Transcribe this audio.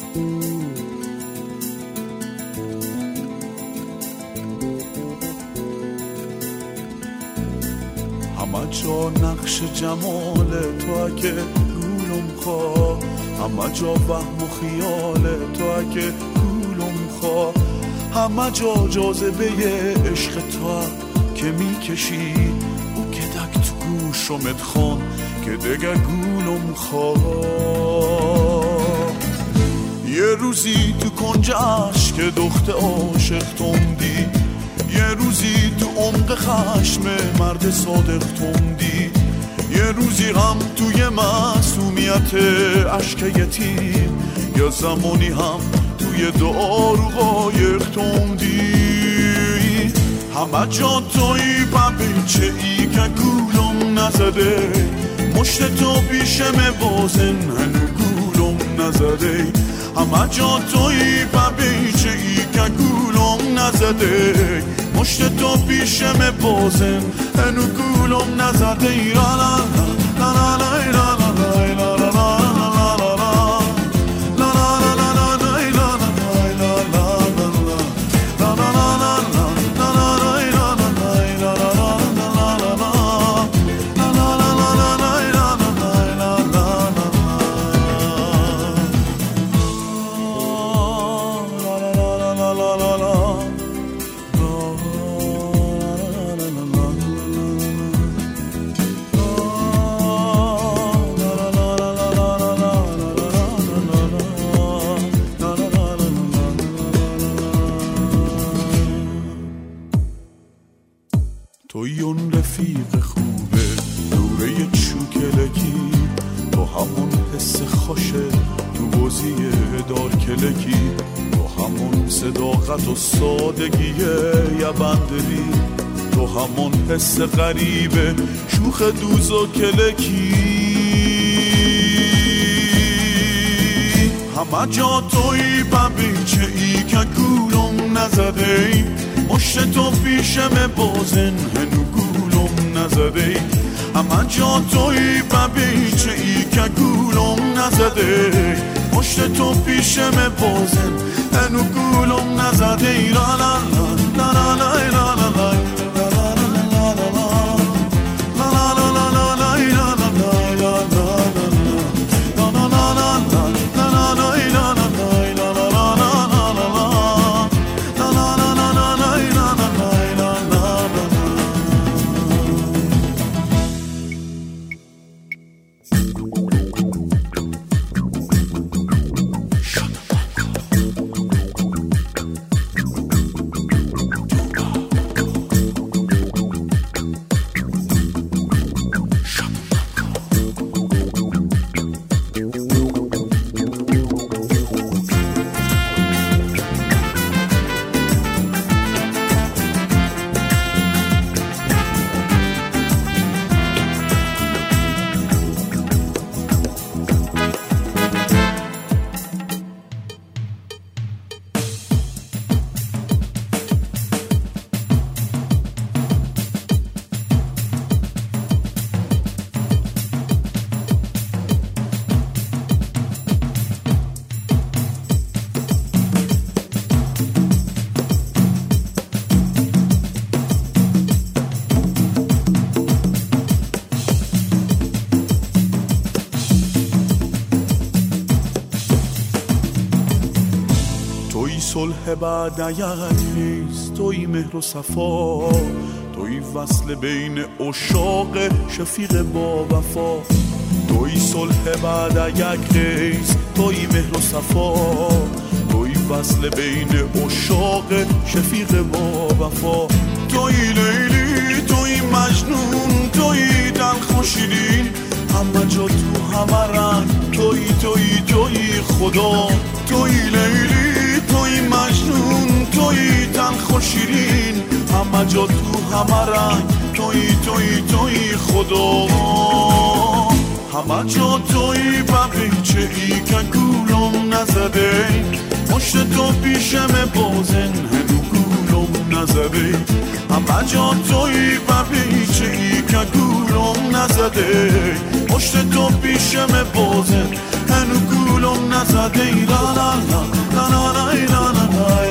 همه جا نقش جمال تو اگه گولم خواه، همه جا وهم و خیال تو اگه گولم خواه، همه جا جاذبه عشق تو که میکشی او که دک تو گوشمت خون که دگه گولم خواه. یه روزی تو کنج عشق دخت عاشق توندی، یه روزی تو عمق خشم مرد صادق توندی، یه روزی هم توی معصومیت عشق یتیم، یا زمانی هم توی دعا رو قایق توندی. همه جا توی ببیچه ای که گولم نزده، مشت تو پیشم بازن هنو گولم نزده. همه جا توی ببیچه ای که گولم نزده، مشت تو پیشم بازن هنو گولم نزده. لا لا لا لا لا لا لا لا لا. توی اون رفیق خوبه دوره چوکلکی، تو همون حس خوشه تو بازی دار کلکی، تو همون صداقت و سادگی یا بندری، تو همون حس غریبه شوخ دوز و کلکی. همه جا توی ببیچه ای که گولم نزده، مشت تو پیشم بازن هنو گولم نزده. همه جا توی ببیچه ای که گولم نزده، مشت تو پیشم بازن هنو گولم نزده. لا لا لا لا لا لا لا لا. صلح بعد یک نیست، توی مهر و صفا، توی وصل بین عشاق شفیق با وفا. توی صلح بعد یک نیست، توی مهر و صفا، توی وصل بین عشاق شفیق با وفا. توی لیلی، توی مجنون، توی دلخوشیدین، همه جا تو همه رنگ، توی خدا. توی لیلی، توی مجنون، توی دلخوشیدین، همه جا تو همه رنگ، توی خدا. همه جا توی ببیچه ای که گولم نزده، مشت تو پیشم بازن هنو گولم نزده. همه جا توی ببیچه ای که گولم نزده، مشت تو پیشم بازن منو گولم نزده ای لا لا لا لا لا لا لا لا